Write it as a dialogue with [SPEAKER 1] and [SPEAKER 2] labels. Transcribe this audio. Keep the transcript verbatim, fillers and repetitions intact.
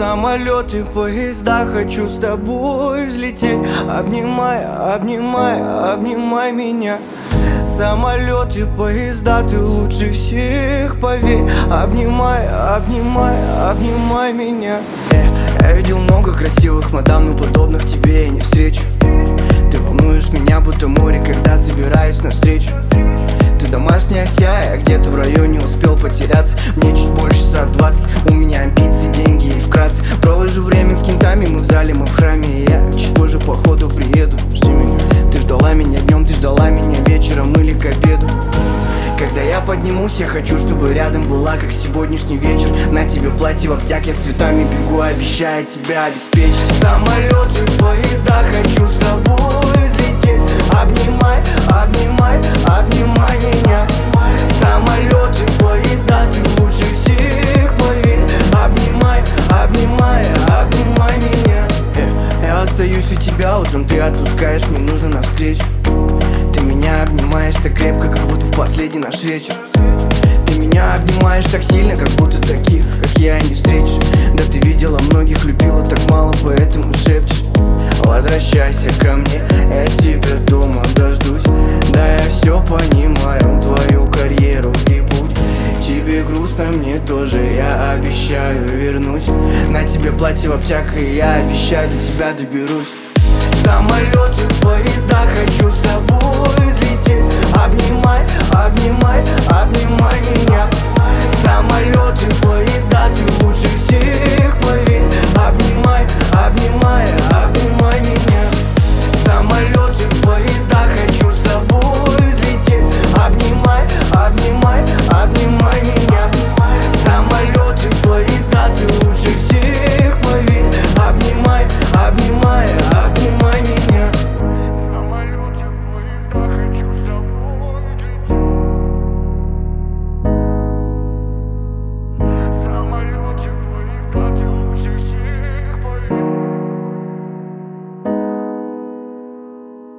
[SPEAKER 1] Самолеты, поезда, хочу с тобой взлететь. Обнимай, обнимай, обнимай меня. Самолеты, поезда, ты лучше всех, поверь. Обнимай, обнимай, обнимай меня. э, Я видел много красивых мадам, но подобных тебе я не встречу. Ты волнуешь меня, будто море, когда собираюсь навстречу. Ты домашняя вся, я где-то в районе успел потеряться. Мне чуть больше за двадцать, у меня амбиции, деньги и вкратце. Провожу время с кентами, мы в зале, мы в храме. И я чуть позже по ходу приеду. Жди меня. Ты ждала меня днем, ты ждала меня вечером или к обеду. Когда я поднимусь, я хочу, чтобы рядом была, как сегодняшний вечер. На тебе платье в обтяге, с цветами бегу, обещаю тебя обеспечить. Самолеты, поезда, хочу с тобой взлететь. Обнимай, обнимай, обнимай меня. Самолеты, поезда, ты лучше всех, поверь. Обнимай, обнимай, обнимай меня. э, Я остаюсь у тебя утром, ты отпускаешь, мне нужно навстречу. Ты меня обнимаешь так крепко, как будто в последний наш вечер. Ты меня обнимаешь так сильно, как будто таких, как я, и не встретишь. Да ты видела многих, любила так мало, поэтому шепчешь. Возвращайся ко мне, я тебя дома дождусь. Да я все понимаю, твою карьеру и путь. Тебе грустно, мне тоже, я обещаю вернусь. На тебе платье в обтяг, и я обещаю, до тебя доберусь. Самолеты, поезда, хочу с тобой взлететь. Обнимай, обнимай, обнимай меня. Самолеты, поезда, ты